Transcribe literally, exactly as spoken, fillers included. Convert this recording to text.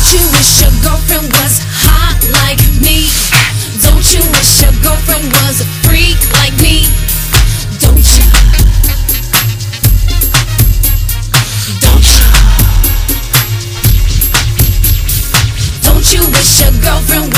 you wish your girlfriend was hot like me? Don't you wish your girlfriend was a freak like me? Don't you? Don't you? Don't you wish your girlfriend